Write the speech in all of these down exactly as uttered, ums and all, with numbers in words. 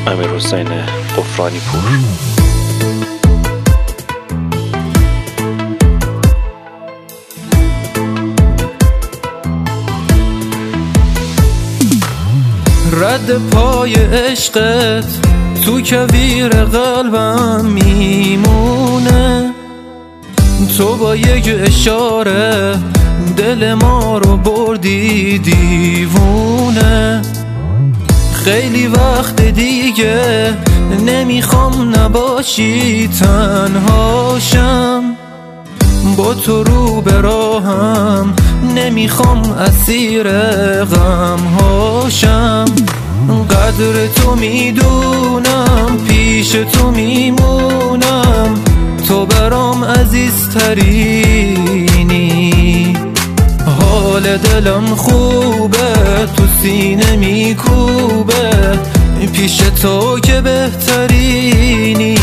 امیرحسین غفرانی پور. رد پای عشقت تو کویر قلبم میمونه، تو با یک اشاره دل ما رو بردی دیوونه. خیلی وقت دیگه نمیخوام نباشی تنهاشم، با تو رو به راهم نمیخوام اسیر غم هاشم. قدر تو میدونم پیش تو میمونم، تو برام عزیزترینی. حال دلم خوبه تو سینه میکوبه، پیش تو که بهترینی.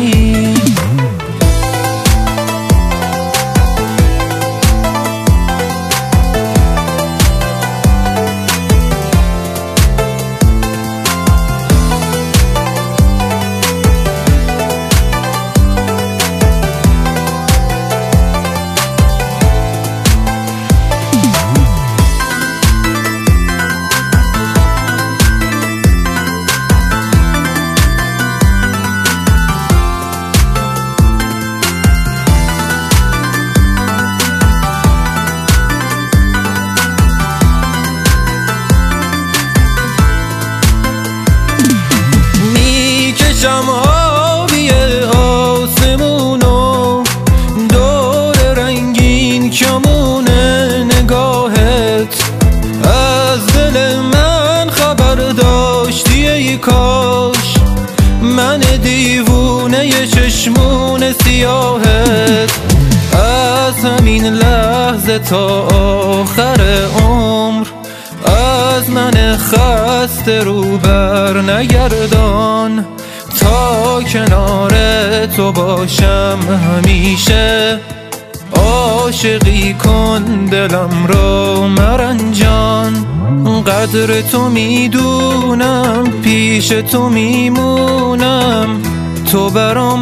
میکشم آبی آسمونو، دور رنگین کمونه نگاهت. از دل من خبر داشتی ای کاش، من دیوونه چشمون سیاهت. از همین لحظه تا آخر عمر از من خسته رو بر نگردان، تا کنار تو باشم همیشه. عاشقی کن دلم رو مرنجان، قدر تو میدونم پیش تو میمونم، تو برام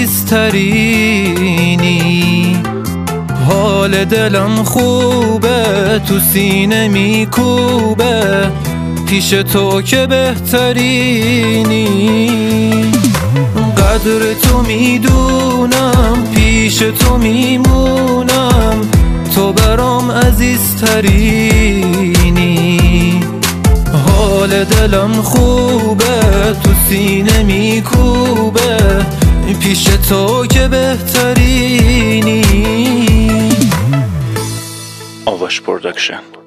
عزیزترینی. حال دلم خوبه تو سینه میکوبه، پیش تو که بهترینی. قدر تو میدونم پیش تو میمونم، تو برام عزیزترینی. حال دلم خوبه تو سینه میکوبه، پیش تو که بهترینی. آواش پروداکشن.